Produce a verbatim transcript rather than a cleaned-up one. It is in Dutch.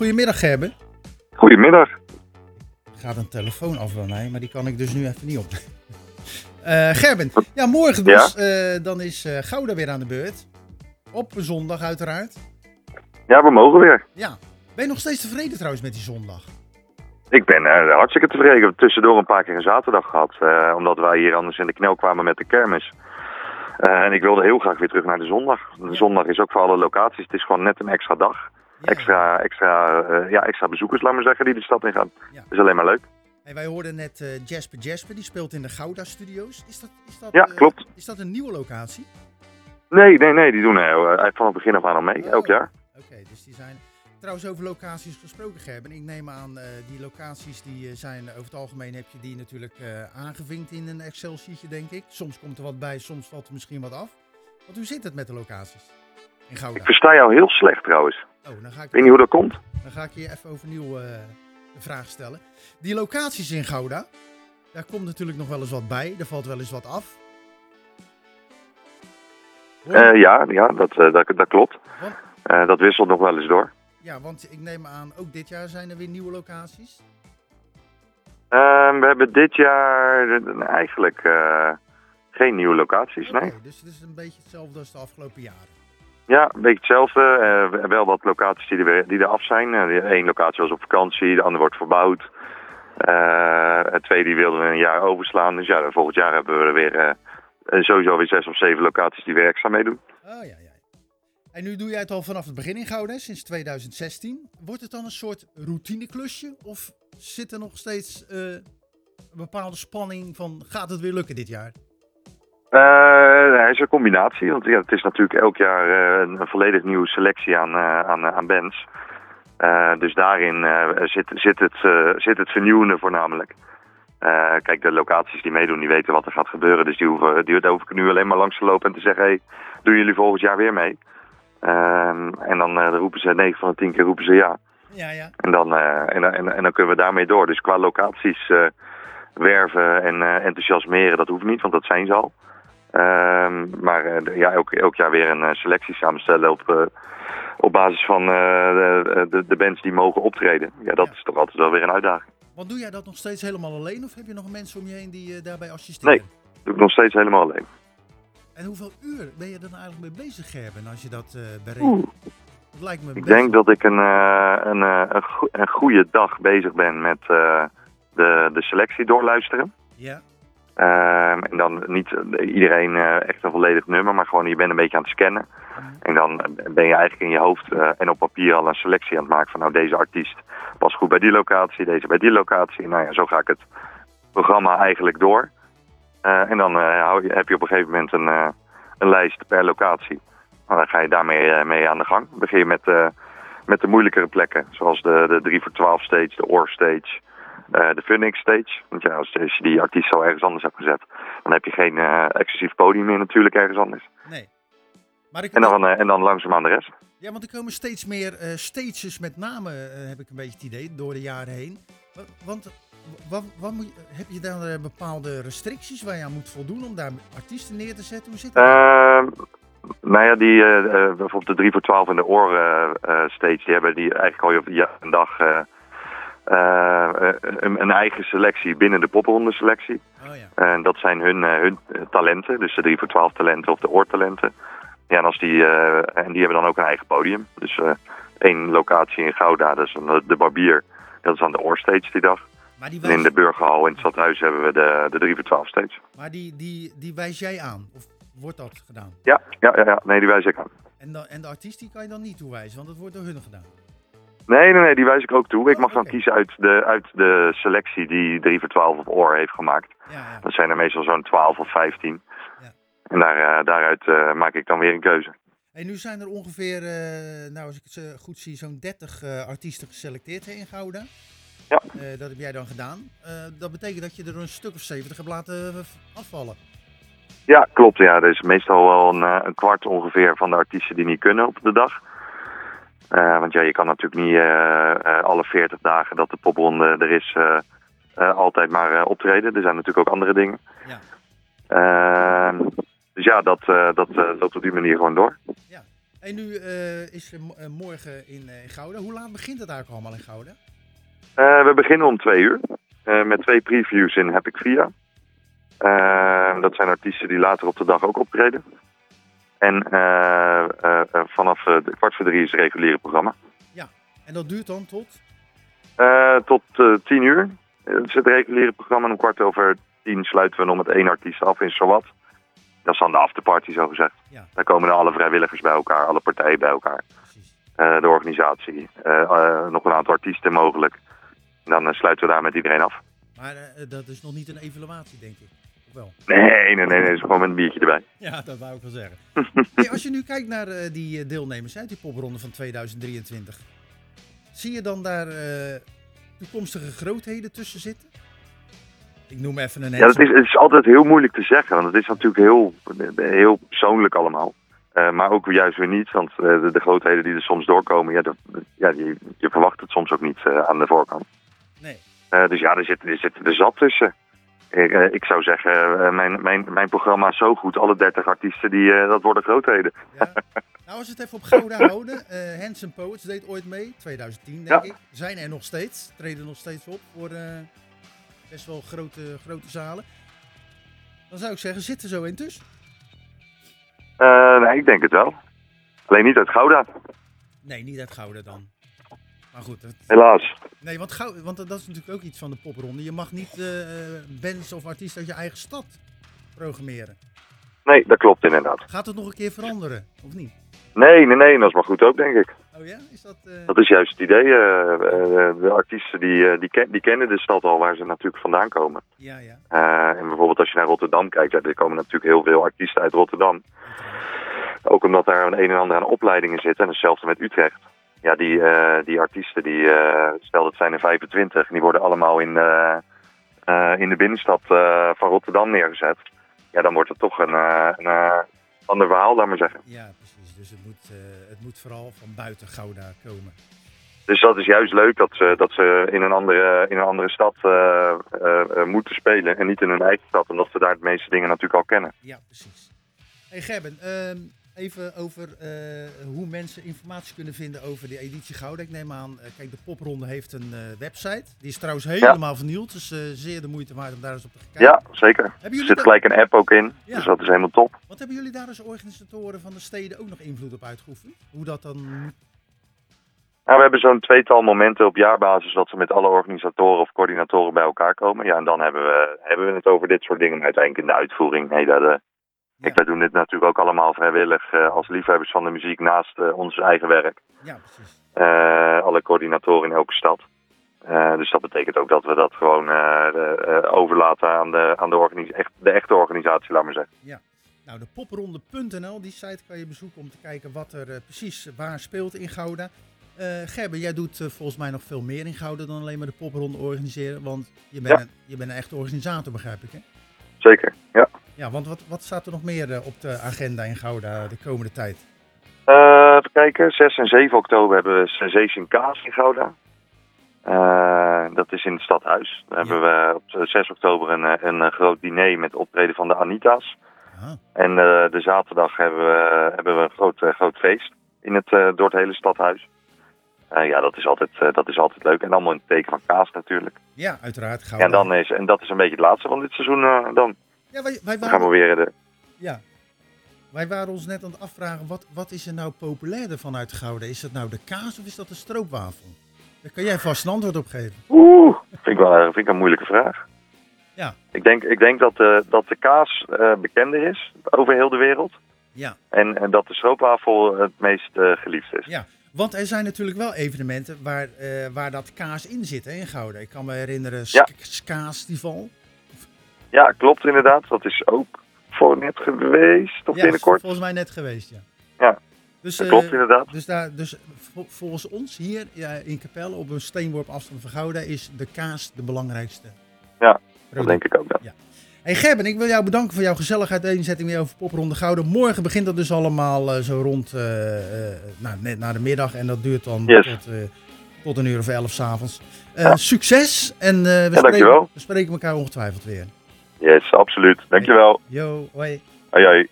Goedemiddag Gerben. Goedemiddag. Er gaat een telefoon af bij mij, maar die kan ik dus nu even niet op. Uh, Gerben, ja, morgen dus, ja? uh, dan is uh, Gouda weer aan de beurt. Op een zondag uiteraard. Ja, we mogen weer. Ja. Ben je nog steeds tevreden trouwens met die zondag? Ik ben uh, hartstikke tevreden. Ik heb tussendoor een paar keer een zaterdag gehad. Uh, omdat wij hier anders in de knel kwamen met de kermis. Uh, en ik wilde heel graag weer terug naar de zondag. De ja. zondag is ook voor alle locaties. Het is gewoon net een extra dag. Ja. Extra, extra, uh, ja, extra bezoekers, laat maar zeggen, die de stad in gaan. Ja. Dat is alleen maar leuk. Hey, wij hoorden net uh, Jasper Jasper, die speelt in de Gouda Studios. Is dat, is dat, ja, uh, klopt. Is dat een nieuwe locatie? Nee, nee, nee, die doen uh, van het begin af aan al mee, oh, elk jaar. Oké, okay, dus die zijn... Trouwens, over locaties gesproken, Gerben. Ik neem aan, uh, die locaties die uh, zijn, over het algemeen heb je die natuurlijk uh, aangevinkt in een Excel-sheetje, denk ik. Soms komt er wat bij, soms valt er misschien wat af. Want hoe zit het met de locaties in Gouda? Ik versta jou heel slecht trouwens. Oh, dan ga ik weet niet hoe dat komt. Dan ga ik je even overnieuw uh, de vraag stellen. Die locaties in Gouda, daar komt natuurlijk nog wel eens wat bij. Er valt wel eens wat af. Uh, ja, ja dat, uh, dat, dat klopt. Uh, dat wisselt nog wel eens door. Ja, want ik neem aan, ook dit jaar zijn er weer nieuwe locaties? Uh, we hebben dit jaar uh, eigenlijk uh, geen nieuwe locaties, okay, nee. Dus het is een beetje hetzelfde als de afgelopen jaren? Ja, een beetje hetzelfde. Uh, wel wat locaties die er, die er af zijn. Uh, Eén locatie was op vakantie, de andere wordt verbouwd. Uh, het tweede die wilden we een jaar overslaan. Dus ja, volgend jaar hebben we er weer uh, sowieso weer zes of zeven locaties die weer extra meedoen. Oh ja, ja. En nu doe jij het al vanaf het begin in Gouda, sinds tweeduizend zestien. Wordt het dan een soort routineklusje? Of zit er nog steeds uh, een bepaalde spanning van, gaat het weer lukken dit jaar? Uh, het is een combinatie, want ja, het is natuurlijk elk jaar uh, een volledig nieuwe selectie aan, uh, aan, aan bands. Uh, dus daarin uh, zit, zit, het, uh, zit het vernieuwende voornamelijk. Uh, kijk, de locaties die meedoen, die weten wat er gaat gebeuren. Dus die hoeven, die hoeven nu alleen maar langs te lopen en te zeggen, hey, doen jullie volgend jaar weer mee? Uh, en dan uh, roepen ze negen van de tien keer roepen ze ja. Ja, ja. En, dan, uh, en, en, en dan kunnen we daarmee door. Dus qua locaties uh, werven en uh, enthousiasmeren, dat hoeft niet, want dat zijn ze al. Uh, maar uh, ja, elk, elk jaar weer een uh, selectie samenstellen op, uh, op basis van uh, de, de, de bands die mogen optreden. Ja, dat ja. is toch altijd wel weer een uitdaging. Want doe jij dat nog steeds helemaal alleen of heb je nog mensen om je heen die uh, daarbij assisteren? Nee, doe ik nog steeds helemaal alleen. En hoeveel uur ben je er nou eigenlijk mee bezig, Gerben, als je dat uh, berekent? Dat lijkt me ik best denk dat ik een, uh, een, uh, een, go- een goede dag bezig ben met uh, de, de selectie doorluisteren. Ja. Uh, en dan niet iedereen uh, echt een volledig nummer, maar gewoon je bent een beetje aan het scannen. Mm. En dan ben je eigenlijk in je hoofd uh, en op papier al een selectie aan het maken van nou deze artiest past goed bij die locatie, deze bij die locatie. Nou ja, zo ga ik het programma eigenlijk door. Uh, en dan uh, hou je, heb je op een gegeven moment een, uh, een lijst per locatie. Nou, dan ga je daarmee uh, mee aan de gang. Dan begin je met, uh, met de moeilijkere plekken, zoals de, de drie voor twaalf stage, de Oor stage. Uh, de Phoenix stage, want ja, als, als je die artiest zo ergens anders hebt gezet, dan heb je geen uh, exclusief podium meer natuurlijk ergens anders. Nee. Maar ik en, dan, uh, en dan langzaamaan de rest. Ja, want er komen steeds meer uh, stages met namen, uh, heb ik een beetje het idee, door de jaren heen. Want wat, wat moet je, heb je dan uh, bepaalde restricties waar je aan moet voldoen om daar artiesten neer te zetten? Hoe zit dat? Uh, nou ja, die, uh, uh, bijvoorbeeld de drie voor twaalf en de Oor uh, uh, stage, die hebben die eigenlijk al je ja, een dag... Uh, Uh, een, een eigen selectie binnen de popronde selectie. Oh, ja. En dat zijn hun, uh, hun talenten, dus de drie voor twaalf talenten of de oortalenten. Ja, en, als die, uh, en die hebben dan ook een eigen podium. Dus uh, één locatie in Gouda, dat is de Barbier. Dat is aan de Oorstage die dag. Maar die wijs... En in de Burgerhal in het Stadhuis hebben we de, de drie voor twaalf stage. Maar die, die, die wijs jij aan? Of wordt dat gedaan? Ja, ja, ja, ja. Nee, die wijs ik aan. En, dan, en de artiest die kan je dan niet toewijzen, want dat wordt door hun gedaan? Nee, nee, nee, die wijs ik ook toe. Ik mag oh, dan okay. kiezen uit de, uit de selectie die drie voor twaalf of Oor heeft gemaakt. Ja, ja. Dat zijn er meestal zo'n twaalf of vijftien. Ja. En daar, uh, daaruit uh, maak ik dan weer een keuze. En nu zijn er ongeveer, uh, nou als ik het uh, goed zie, zo'n dertig uh, artiesten geselecteerd hè, in Gouda. Ja. Uh, dat heb jij dan gedaan. Uh, dat betekent dat je er een stuk of zeventig hebt laten afvallen. Ja, klopt. Ja. Er is meestal wel een, een kwart ongeveer van de artiesten die niet kunnen op de dag. Uh, want ja, je kan natuurlijk niet uh, uh, alle veertig dagen dat de popronde er is uh, uh, altijd maar uh, optreden. Er zijn natuurlijk ook andere dingen. Ja. Uh, dus ja, dat, uh, dat uh, loopt op die manier gewoon door. Ja. En nu uh, is uh, morgen in, uh, in Gouda. Hoe laat begint het eigenlijk allemaal in Gouda? Uh, we beginnen om twee uur. Uh, met twee previews in Heb ik Via. Uh, dat zijn artiesten die later op de dag ook optreden. En uh, uh, uh, vanaf uh, de kwart voor drie is het reguliere programma. Ja, en dat duurt dan tot? Uh, tot uh, tien uur. Het is het reguliere programma. En om kwart over tien sluiten we nog met één artiest af in Zowat. Dat is dan de afterparty, zo gezegd. Ja. Daar komen dan alle vrijwilligers bij elkaar, alle partijen bij elkaar. Uh, de organisatie, uh, uh, nog een aantal artiesten mogelijk. En dan uh, sluiten we daar met iedereen af. Maar uh, dat is nog niet een evaluatie, denk ik? Of wel? Nee, nee, nee, nee, is gewoon met een biertje erbij. Ja, dat wou ik wel zeggen. Hey, als je nu kijkt naar uh, die deelnemers uit die popronde van tweeduizend drieëntwintig. Zie je dan daar uh, toekomstige grootheden tussen zitten? Ik noem even een... Ja, dat is, het is altijd heel moeilijk te zeggen, want het is natuurlijk heel, heel persoonlijk allemaal. Uh, maar ook juist weer niet, want uh, de, de grootheden die er soms doorkomen, ja, de, ja die, je verwacht het soms ook niet uh, aan de voorkant. Nee. Uh, dus ja, er zitten er, zit er zat tussen. Ik, uh, ik zou zeggen, uh, mijn, mijn, mijn programma is zo goed, alle dertig artiesten, die, uh, dat worden grootheden. Ja. Nou, als we het even op Gouda houden, uh, Handsome Poets deed ooit mee, tweeduizend tien denk ja. ik. Zijn er nog steeds, treden nog steeds op voor... Uh... best wel grote, grote zalen. Dan zou ik zeggen, zit er zo in tussen? Uh, nee, ik denk het wel. Alleen niet uit Gouda. Nee, niet uit Gouda dan. Maar goed. Het... Helaas. Nee, want, Gouda, want dat is natuurlijk ook iets van de popronde. Je mag niet uh, bands of artiesten uit je eigen stad programmeren. Nee, dat klopt inderdaad. Gaat het nog een keer veranderen, of niet? Nee, nee, nee. Dat is maar goed ook, denk ik. Oh ja? Is dat... Uh... Dat is juist het idee. Uh, uh, de artiesten die, uh, die, ken, die kennen de stad al waar ze natuurlijk vandaan komen. Ja, ja. Uh, en bijvoorbeeld als je naar Rotterdam kijkt, ja, er komen natuurlijk heel veel artiesten uit Rotterdam. Ook omdat daar een, een en ander aan opleidingen zitten. En hetzelfde met Utrecht. Ja, die, uh, die artiesten, die, uh, stel dat zijn er vijfentwintig, en die worden allemaal in, uh, uh, in de binnenstad uh, van Rotterdam neergezet. Ja, dan wordt het toch een, uh, een uh, ander verhaal, laat maar zeggen. Ja, precies. Dus het moet, uh, het moet vooral van buiten Gouda komen. Dus dat is juist leuk dat ze, dat ze in, een andere, in een andere stad uh, uh, uh, moeten spelen en niet in hun eigen stad. Omdat ze daar de meeste dingen natuurlijk al kennen. Ja, precies. Hey Gerben, uh, even over uh, hoe mensen informatie kunnen vinden over de editie Gouda. Ik neem aan, uh, kijk, de popronde heeft een uh, website. Die is trouwens helemaal ja. vernieuwd, dus uh, zeer de moeite waard om daar eens op te gaan kijken. Ja, zeker. Er zit dat... gelijk een app ook in, ja. Dus dat is helemaal top. Wat hebben jullie daar als organisatoren van de steden ook nog invloed op uitgeoefend? Hoe dat dan moet? Nou, we hebben zo'n tweetal momenten op jaarbasis dat we met alle organisatoren of coördinatoren bij elkaar komen. Ja, en dan hebben we, hebben we het over dit soort dingen, maar uiteindelijk in de uitvoering. Nee, dat, uh, ja. Kijk, wij doen dit natuurlijk ook allemaal vrijwillig uh, als liefhebbers van de muziek naast uh, ons eigen werk. Ja, precies. Uh, alle coördinatoren in elke stad. Uh, dus dat betekent ook dat we dat gewoon uh, uh, overlaten aan, de, aan de, organis- echt, de echte organisatie, laat maar zeggen. Ja. Nou, de popronde punt n l, die site kan je bezoeken om te kijken wat er uh, precies waar speelt in Gouda. Uh, Gerben, jij doet uh, volgens mij nog veel meer in Gouda dan alleen maar de popronde organiseren. Want je bent, ja. een, je bent een echte organisator, begrijp ik, hè? Zeker, ja. Ja, want wat, wat staat er nog meer uh, op de agenda in Gouda de komende tijd? Uh, even kijken, zes en zeven oktober hebben we Sensation Kaas in Gouda. Uh, dat is in het stadhuis. Dan ja. hebben we op zes oktober een, een, een groot diner met optreden van de Anita's. Aha. En uh, de zaterdag hebben we, hebben we een groot, uh, groot feest in het, uh, door het hele stadhuis. Uh, ja, dat is, altijd, uh, dat is altijd leuk. En allemaal in het teken van kaas natuurlijk. Ja, uiteraard. Gouda. En, dan is, en dat is een beetje het laatste van dit seizoen uh, dan. Ja, wij, wij waren... Dan gaan we weer de... Ja. Wij waren ons net aan het afvragen, wat, wat is er nou populairder vanuit Gouda? Is dat nou de kaas of is dat de stroopwafel? Daar kan jij vast een antwoord op geven. Oeh, vind ik wel vind ik een moeilijke vraag. Ja. Ik denk, ik denk dat, de, dat de kaas uh, bekender is over heel de wereld. Ja. En, en dat de stroopwafel het meest uh, geliefd is. Ja, want er zijn natuurlijk wel evenementen waar, uh, waar dat kaas in zit, hè, in Gouda. Ik kan me herinneren, Sk- ja. Skaastival. Ja, klopt inderdaad. Dat is ook voor net geweest, of ja, binnenkort. Volgens mij net geweest, ja. Ja, dus, dat uh, klopt inderdaad. Dus, daar, dus vo- volgens ons hier ja, in Capelle, op een steenworp afstand van Gouda, is de kaas de belangrijkste. Ja, product. Dat denk ik ook. Ja. Ja. Hey Gerben, ik wil jou bedanken voor jouw gezelligheid uiteenzetting weer over Popronde Gouda. Morgen begint dat dus allemaal uh, zo rond uh, uh, nou, net na de middag en dat duurt dan yes. tot, uh, tot een uur of elf 's avonds. Uh, ja. Succes en uh, we, ja, spreken, dankjewel. we spreken elkaar ongetwijfeld weer. Yes, absoluut. Dankjewel. Yo, hoi. Hoi, hoi.